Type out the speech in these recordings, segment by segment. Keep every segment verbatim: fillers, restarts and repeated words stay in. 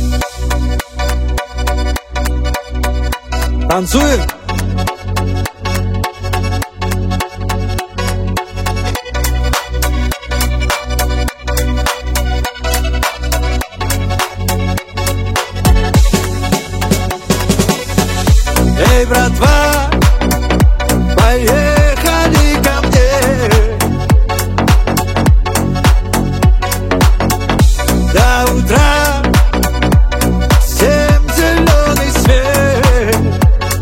Танцуем? Эй, братва, поехали ко мне. До утра всем зеленый свет.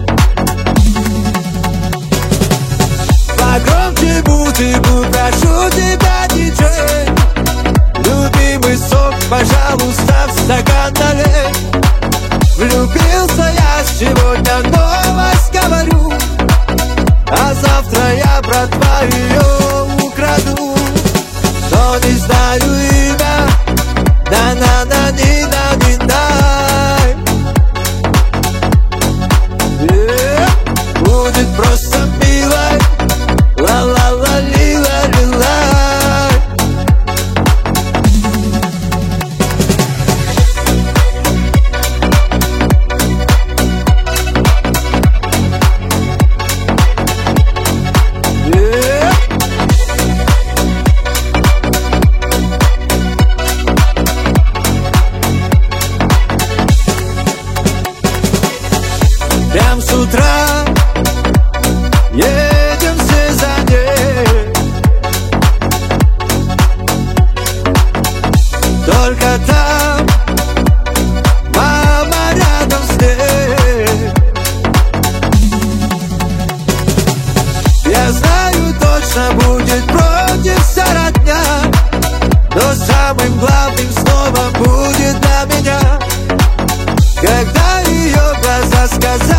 Погромче музыку, прошу тебя, диджей. Любимый сок, пожалуйста, в стакан налей. Влюбился я сегодня, новость говорю, а завтра я, братва, ее украду. Но не знаю имя, на-на-на-ни-на-ни-най. Будет просто милой, ла-ла-ла-ли-ла-ли-лай. Прям с утра едем все за ней. Только там мама рядом с ней. Я знаю, точно будет против вся родня, но самым главным словом будет для меня, когда ее глаза сказали: